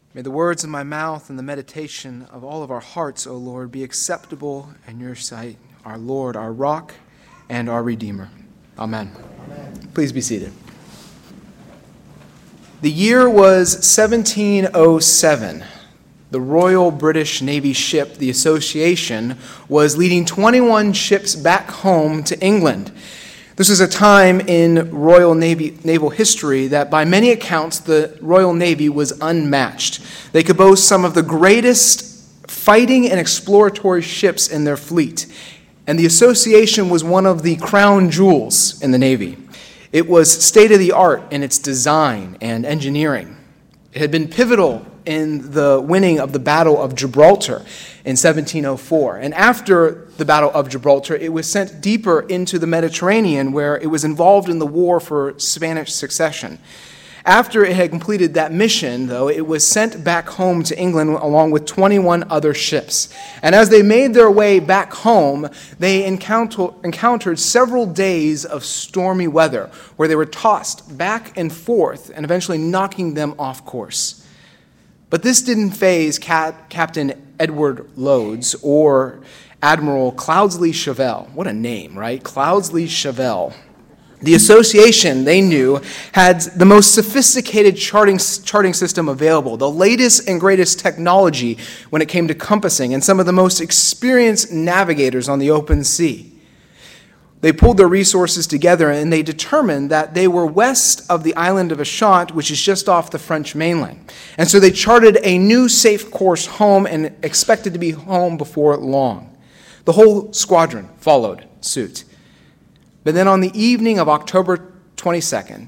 May the words of my mouth and the meditation of all of our hearts, O Lord, be acceptable in your sight, our Lord, our rock, and our Redeemer. Amen. Amen. Please be seated. The year was 1707. The Royal British Navy ship, the Association, was leading 21 ships back home to England. This is a time in Royal Naval history that by many accounts the Royal Navy was unmatched. They could boast some of the greatest fighting and exploratory ships in their fleet, and the Association was one of the crown jewels in the Navy. It was state-of-the-art in its design and engineering. It had been pivotal in the winning of the Battle of Gibraltar in 1704. And after the Battle of Gibraltar, it was sent deeper into the Mediterranean, where it was involved in the war for Spanish succession. After it had completed that mission, though, it was sent back home to England along with 21 other ships. And as they made their way back home, they encountered several days of stormy weather, where they were tossed back and forth and eventually knocking them off course. But this didn't faze Captain Edward Lodes or Admiral Cloudesley Chauvel. What a name, right? Cloudesley Chauvel. The Association, they knew, had the most sophisticated charting system available, the latest and greatest technology when it came to compassing, and some of the most experienced navigators on the open sea. They pulled their resources together and they determined that they were west of the island of Ushant, which is just off the French mainland. And so they charted a new safe course home and expected to be home before long. The whole squadron followed suit. But then on the evening of October 22nd,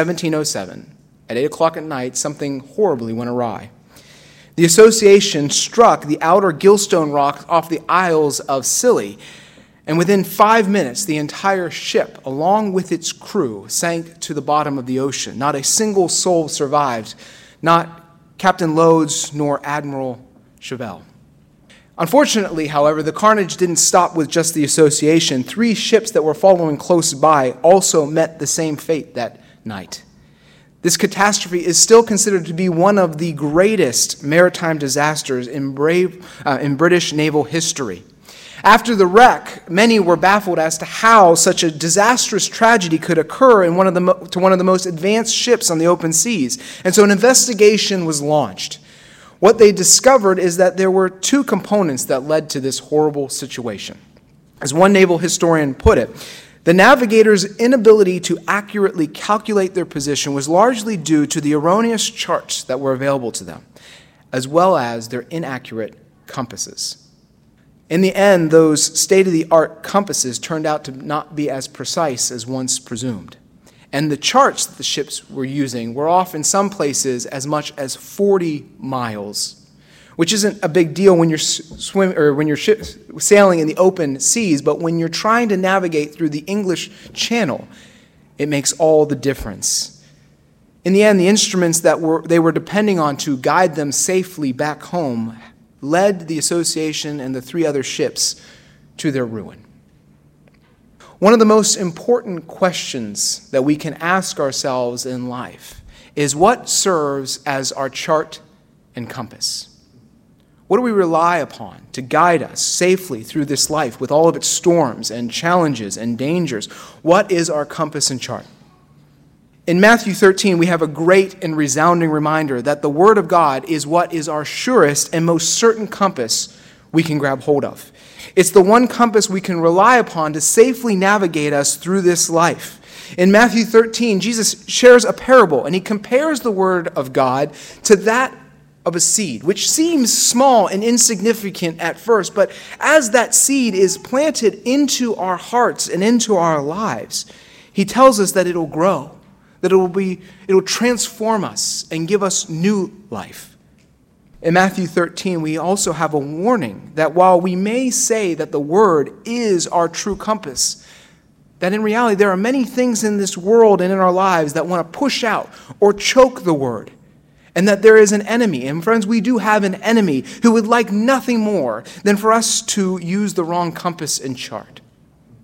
1707, at 8 o'clock at night, something horribly went awry. The Association struck the outer Gilstone rocks off the Isles of Scilly, and within 5 minutes, the entire ship, along with its crew, sank to the bottom of the ocean. Not a single soul survived, not Captain Lodes nor Admiral Chauvel. Unfortunately, however, the carnage didn't stop with just the Association. 3 ships that were following close by also met the same fate that night. This catastrophe is still considered to be one of the greatest maritime disasters in British naval history. After the wreck, many were baffled as to how such a disastrous tragedy could occur in one of the most advanced ships on the open seas. And so an investigation was launched. What they discovered is that there were 2 components that led to this horrible situation. As one naval historian put it, the navigators' inability to accurately calculate their position was largely due to the erroneous charts that were available to them, as well as their inaccurate compasses. In the end, those state-of-the-art compasses turned out to not be as precise as once presumed. And the charts that the ships were using were off in some places as much as 40 miles, which isn't a big deal when you're sailing in the open seas, but when you're trying to navigate through the English Channel, it makes all the difference. In the end, the instruments that they were depending on to guide them safely back home led the Association and the 3 other ships to their ruin. One of the most important questions that we can ask ourselves in life is what serves as our chart and compass? What do we rely upon to guide us safely through this life with all of its storms and challenges and dangers? What is our compass and chart? In Matthew 13, we have a great and resounding reminder that the Word of God is what is our surest and most certain compass we can grab hold of. It's the one compass we can rely upon to safely navigate us through this life. In Matthew 13, Jesus shares a parable, and he compares the Word of God to that of a seed, which seems small and insignificant at first, but as that seed is planted into our hearts and into our lives, he tells us that it'll grow, that it'll transform us and give us new life. In Matthew 13, we also have a warning that while we may say that the Word is our true compass, that in reality there are many things in this world and in our lives that want to push out or choke the Word, and that there is an enemy. And friends, we do have an enemy who would like nothing more than for us to use the wrong compass and chart.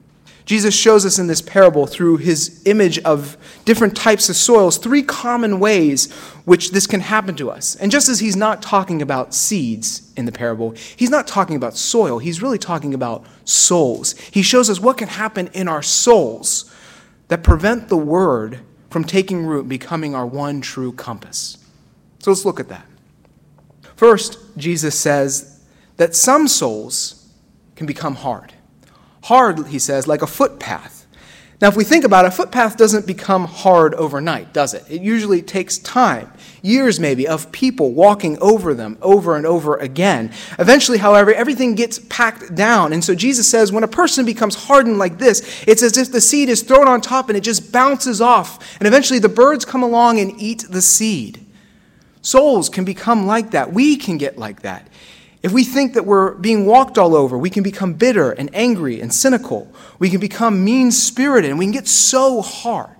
Jesus shows us in this parable through his image of different types of soils, three common ways which this can happen to us. And just as he's not talking about seeds in the parable, he's not talking about soil, he's really talking about souls. He shows us what can happen in our souls that prevent the word from taking root and becoming our one true compass. So let's look at that. First, Jesus says that some souls can become hard. Hard, he says, like a footpath. Now, if we think about it, a footpath doesn't become hard overnight, does it? It usually takes time, years maybe, of people walking over them over and over again. Eventually, however, everything gets packed down. And so Jesus says when a person becomes hardened like this, it's as if the seed is thrown on top and it just bounces off. And eventually the birds come along and eat the seed. Souls can become like that. We can get like that. If we think that we're being walked all over, we can become bitter and angry and cynical. We can become mean-spirited, and we can get so hard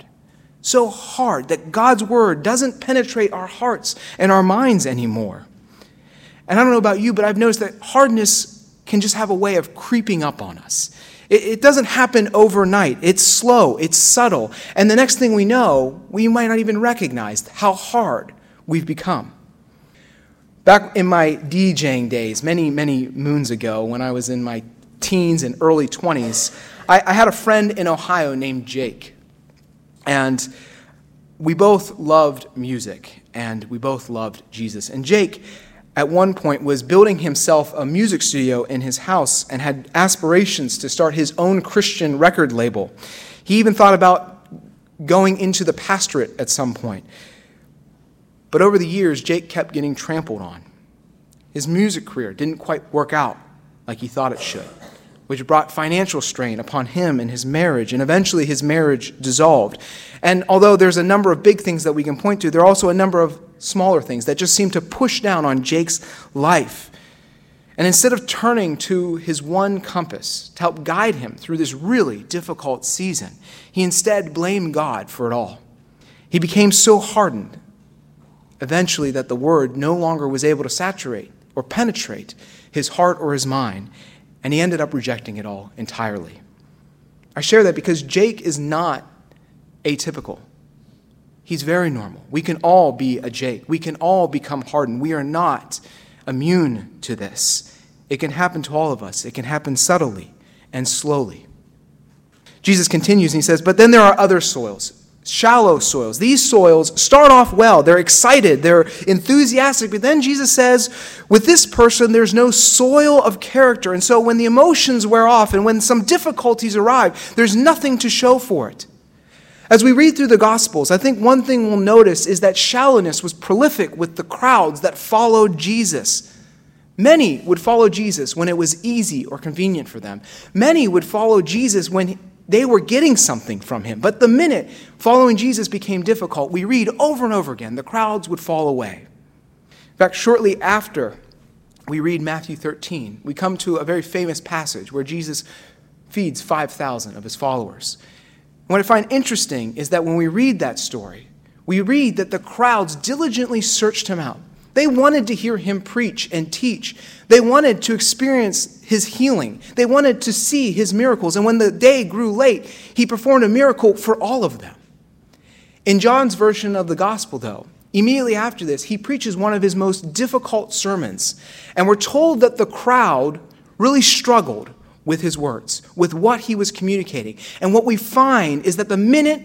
that God's word doesn't penetrate our hearts and our minds anymore. And I don't know about you, but I've noticed that hardness can just have a way of creeping up on us. It doesn't happen overnight. It's slow, it's subtle, and the next thing we know, we might not even recognize how hard we've become. Back in my DJing days, many, many moons ago, when I was in my teens and early 20s, I had a friend in Ohio named Jake. And we both loved music, and we both loved Jesus. And Jake, at one point, was building himself a music studio in his house and had aspirations to start his own Christian record label. He even thought about going into the pastorate at some point. But over the years, Jake kept getting trampled on. His music career didn't quite work out like he thought it should, which brought financial strain upon him and his marriage, and eventually his marriage dissolved. And although there's a number of big things that we can point to, there are also a number of smaller things that just seem to push down on Jake's life. And instead of turning to his one compass to help guide him through this really difficult season, he instead blamed God for it all. He became so hardened eventually that the word no longer was able to saturate or penetrate his heart or his mind, and he ended up rejecting it all entirely. I share that because Jake is not atypical. He's very normal. We can all be a Jake. We can all become hardened. We are not immune to this. It can happen to all of us. It can happen subtly and slowly. Jesus continues and he says, but then there are other soils. Shallow soils. These soils start off well. They're excited. They're enthusiastic. But then Jesus says, with this person, there's no soil of character. And so when the emotions wear off and when some difficulties arrive, there's nothing to show for it. As we read through the Gospels, I think one thing we'll notice is that shallowness was prolific with the crowds that followed Jesus. Many would follow Jesus when it was easy or convenient for them. Many would follow Jesus when they were getting something from him. But the minute following Jesus became difficult, we read over and over again, the crowds would fall away. In fact, shortly after we read Matthew 13, we come to a very famous passage where Jesus feeds 5,000 of his followers. And what I find interesting is that when we read that story, we read that the crowds diligently searched him out. They wanted to hear him preach and teach. They wanted to experience his healing. They wanted to see his miracles. And when the day grew late, he performed a miracle for all of them. In John's version of the gospel, though, immediately after this, he preaches one of his most difficult sermons. And we're told that the crowd really struggled with his words, with what he was communicating. And what we find is that the minute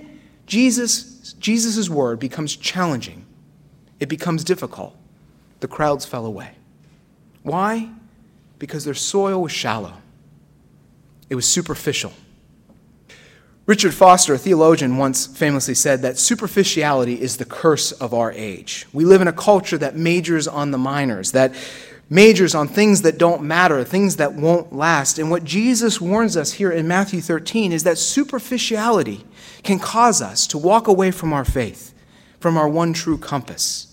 Jesus' word becomes challenging, it becomes difficult, the crowds fell away. Why? Because their soil was shallow. It was superficial. Richard Foster, a theologian, once famously said that superficiality is the curse of our age. We live in a culture that majors on the minors, that majors on things that don't matter, things that won't last. And what Jesus warns us here in Matthew 13 is that superficiality can cause us to walk away from our faith, from our one true compass.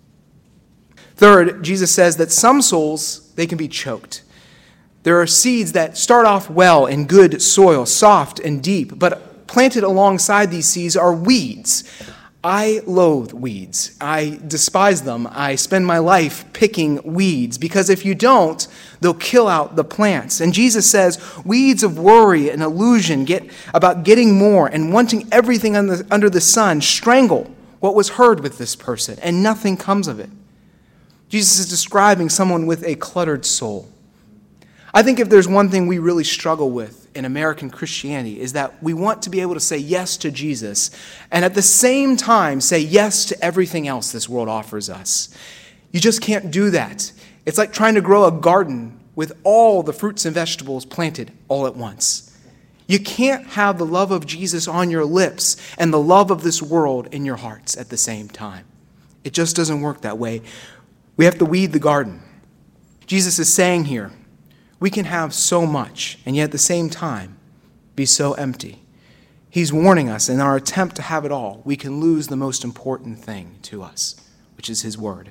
Third, Jesus says that some souls, they can be choked. There are seeds that start off well in good soil, soft and deep, but planted alongside these seeds are weeds. I loathe weeds. I despise them. I spend my life picking weeds because if you don't, they'll kill out the plants. And Jesus says weeds of worry and illusion about getting more and wanting everything under the sun strangle what was heard with this person, and nothing comes of it. Jesus is describing someone with a cluttered soul. I think if there's one thing we really struggle with in American Christianity is that we want to be able to say yes to Jesus and at the same time say yes to everything else this world offers us. You just can't do that. It's like trying to grow a garden with all the fruits and vegetables planted all at once. You can't have the love of Jesus on your lips and the love of this world in your hearts at the same time. It just doesn't work that way. We have to weed the garden. Jesus is saying here, we can have so much and yet at the same time be so empty. He's warning us in our attempt to have it all, we can lose the most important thing to us, which is his word.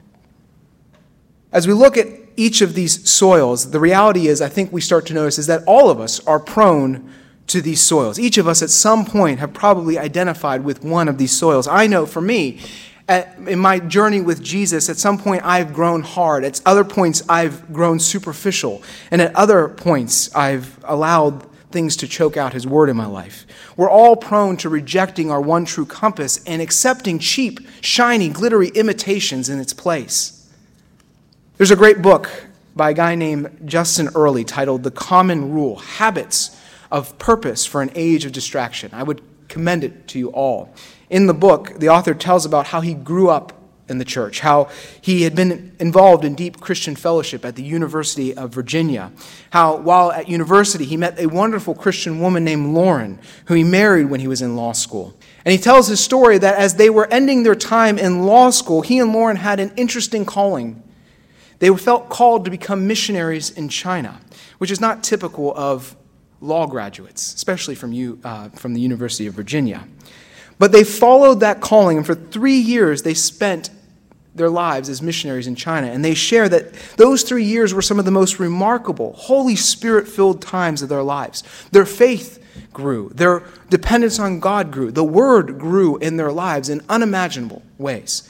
As we look at each of these soils, the reality is, I think we start to notice, is that all of us are prone to these soils. Each of us at some point have probably identified with one of these soils. I know for me, in my journey with Jesus, at some point I've grown hard. At other points I've grown superficial. And at other points I've allowed things to choke out his word in my life. We're all prone to rejecting our one true compass and accepting cheap, shiny, glittery imitations in its place. There's a great book by a guy named Justin Earley titled The Common Rule, Habits of Purpose for an Age of Distraction. I would commend it to you all. In the book, the author tells about how he grew up in the church, how he had been involved in deep Christian fellowship at the University of Virginia, how while at university he met a wonderful Christian woman named Lauren, who he married when he was in law school. And he tells his story that as they were ending their time in law school, he and Lauren had an interesting calling. They felt called to become missionaries in China, which is not typical of law graduates, especially from the University of Virginia. But they followed that calling, and for 3 years they spent their lives as missionaries in China. And they share that those 3 years were some of the most remarkable, Holy Spirit-filled times of their lives. Their faith grew. Their dependence on God grew. The Word grew in their lives in unimaginable ways.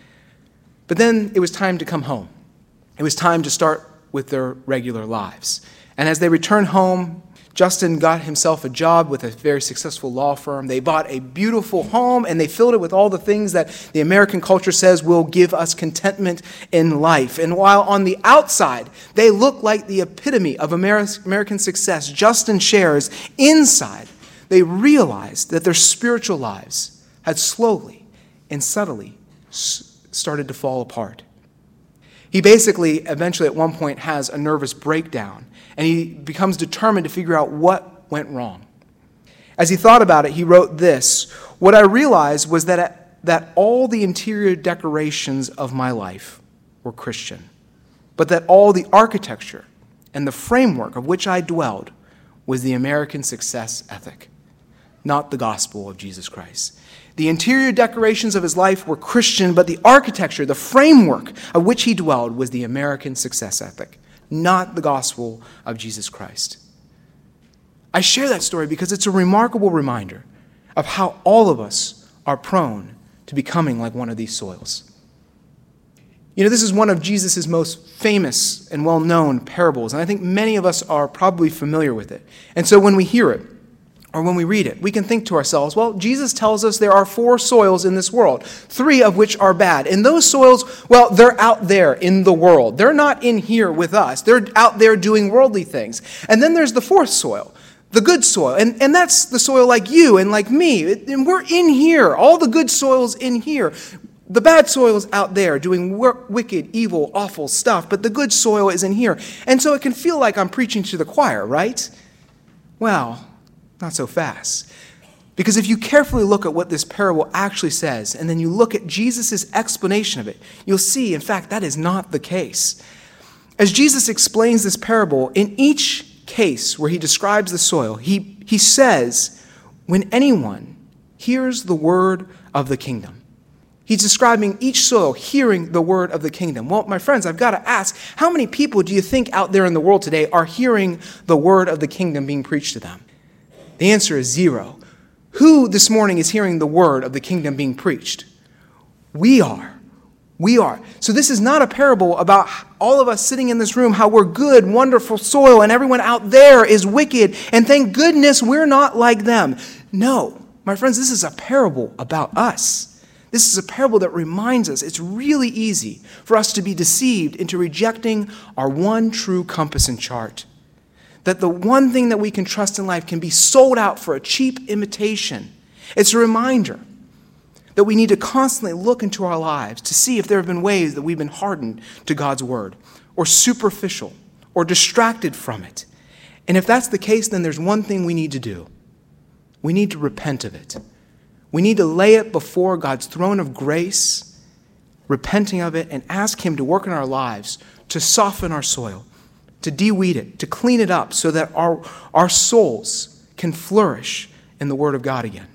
But then it was time to come home. It was time to start with their regular lives. And as they returned home, Justin got himself a job with a very successful law firm. They bought a beautiful home, and they filled it with all the things that the American culture says will give us contentment in life. And while on the outside, they look like the epitome of American success, Justin shares, inside, they realized that their spiritual lives had slowly and subtly started to fall apart. He basically, eventually at one point, has a nervous breakdown, and he becomes determined to figure out what went wrong. As he thought about it, he wrote this: "What I realized was that all the interior decorations of my life were Christian, but that all the architecture and the framework of which I dwelled was the American success ethic, not the gospel of Jesus Christ. The interior decorations of his life were Christian, but the architecture, the framework of which he dwelled was the American success ethic, not the gospel of Jesus Christ." I share that story because it's a remarkable reminder of how all of us are prone to becoming like one of these soils. You know, this is one of Jesus' most famous and well-known parables, and I think many of us are probably familiar with it. And so when we hear it, or when we read it, we can think to ourselves, well, Jesus tells us there are 4 soils in this world, 3 of which are bad. And those soils, well, they're out there in the world. They're not in here with us. They're out there doing worldly things. And then there's the 4th soil, the good soil. And that's the soil like you and like me. And we're in here, all the good soil's in here. The bad soil is out there doing wicked, evil, awful stuff, but the good soil is in here. And so it can feel like I'm preaching to the choir, right? Well, not so fast. Because if you carefully look at what this parable actually says, and then you look at Jesus' explanation of it, you'll see, in fact, that is not the case. As Jesus explains this parable, in each case where he describes the soil, he says, when anyone hears the word of the kingdom. He's describing each soil hearing the word of the kingdom. Well, my friends, I've got to ask, how many people do you think out there in the world today are hearing the word of the kingdom being preached to them? The answer is 0. Who this morning is hearing the word of the kingdom being preached? We are. We are. So this is not a parable about all of us sitting in this room, how we're good, wonderful soil, and everyone out there is wicked, and thank goodness we're not like them. No, my friends, this is a parable about us. This is a parable that reminds us it's really easy for us to be deceived into rejecting our one true compass and chart. That the one thing that we can trust in life can be sold out for a cheap imitation. It's a reminder that we need to constantly look into our lives to see if there have been ways that we've been hardened to God's word, or superficial, or distracted from it. And if that's the case, then there's one thing we need to do. We need to repent of it. We need to lay it before God's throne of grace, repenting of it, and ask him to work in our lives to soften our soil, to de-weed it, to clean it up so that our souls can flourish in the word of God again.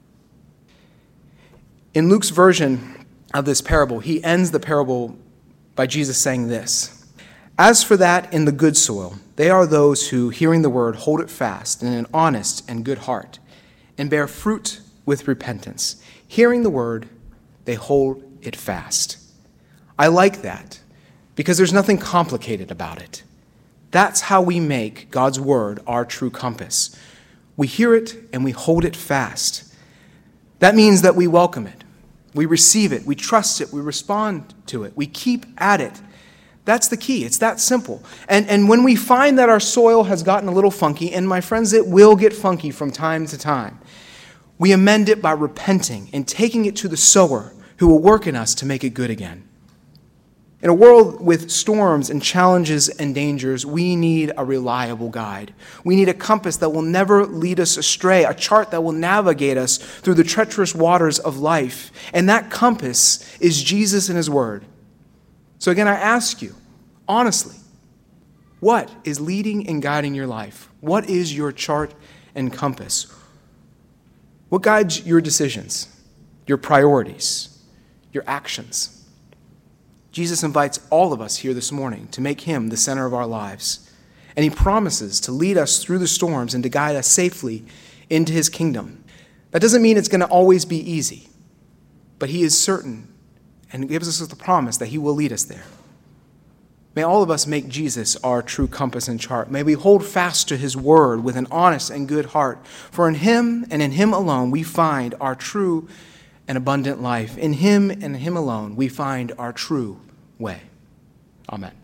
In Luke's version of this parable, he ends the parable by Jesus saying this: "As for that in the good soil, they are those who, hearing the word, hold it fast in an honest and good heart, and bear fruit with repentance. Hearing the word, they hold it fast." I like that because there's nothing complicated about it. That's how we make God's word our true compass. We hear it and we hold it fast. That means that we welcome it, we receive it, we trust it, we respond to it, we keep at it. That's the key. It's that simple. And when we find that our soil has gotten a little funky, and my friends, it will get funky from time to time, we amend it by repenting and taking it to the sower who will work in us to make it good again. In a world with storms and challenges and dangers, we need a reliable guide. We need a compass that will never lead us astray, a chart that will navigate us through the treacherous waters of life. And that compass is Jesus and his word. So again, I ask you, honestly, what is leading and guiding your life? What is your chart and compass? What guides your decisions, your priorities, your actions? Jesus invites all of us here this morning to make him the center of our lives. And he promises to lead us through the storms and to guide us safely into his kingdom. That doesn't mean it's going to always be easy, but he is certain and gives us the promise that he will lead us there. May all of us make Jesus our true compass and chart. May we hold fast to his word with an honest and good heart. For in him and in him alone we find our true and abundant life. In him and him alone we find our true way. Amen.